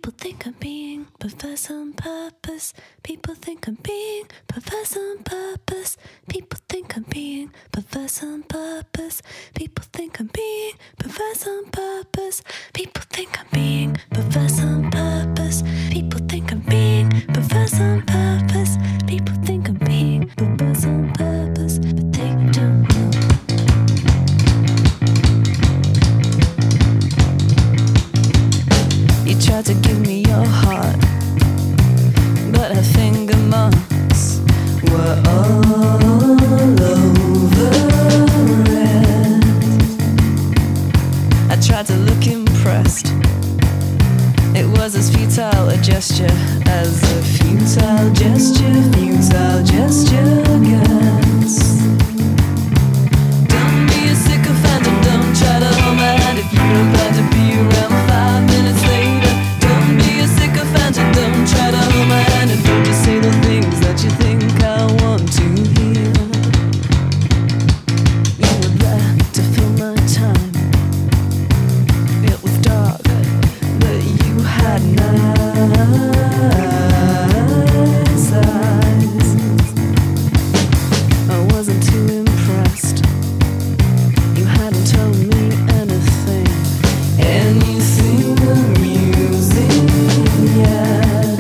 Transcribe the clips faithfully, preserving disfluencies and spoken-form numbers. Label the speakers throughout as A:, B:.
A: People think I'm being perverse on purpose. People think I'm being perverse on purpose. People think I'm being perverse on purpose. People think I'm being perverse on purpose. People think I'm being perverse on purpose. People think I'm being perverse on purpose. People think I'm being perverse on purpose, but they don't know. You tried to give me your heart, but her finger marks were all over it. I tried to look impressed. It was as futile a gesture as a futile gesture, futile gesture gets. Don't be a sycophant and don't try to hold my hand if you don't plan to be around five minutes later. Don't be a sycophant and don't try to hold my hand and don't just say the things that you think I want to hear. You were there to fill my time. It was dark, but you had nice eyes. I wasn't too impressed. You hadn't told me anything, anything amusing yet.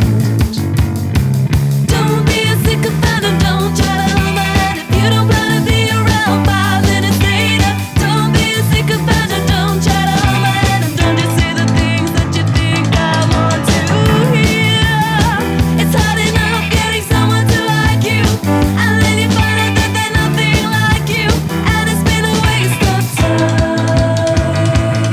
A: Don't be a sycophant and don't try to hold my hand if you don't want to be around five minutes later. Don't be a sycophant and don't try to hold my hand and don't just say the things that you think I want to hear. It's hard enough getting someone to like you, and then you find out that they're nothing like you, and it's been a waste of time.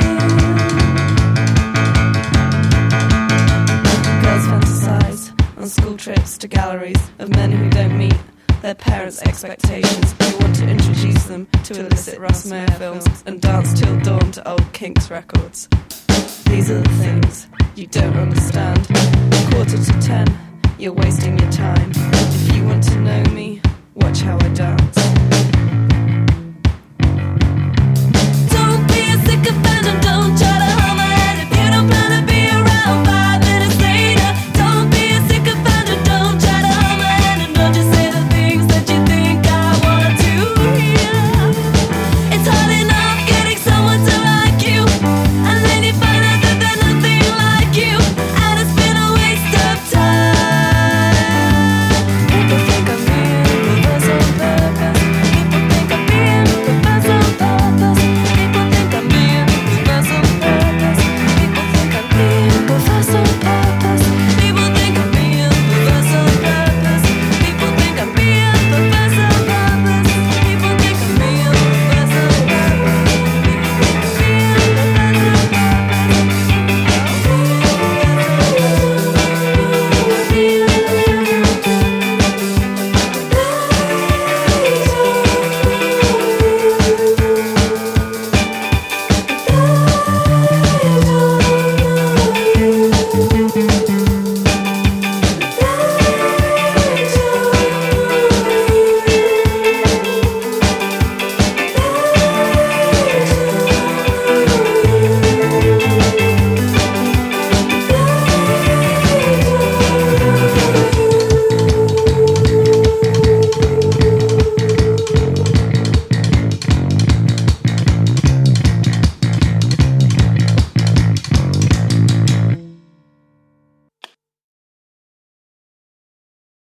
A: Girls fantasize on school trips to galleries of men who don't meet their parents' expectations. You want to introduce them to illicit Russ Meyer films and dance till dawn to old Kinks records. These are the things you don't understand. Quarter to ten, you're wasting your time. If you want to know me, watch how I dance.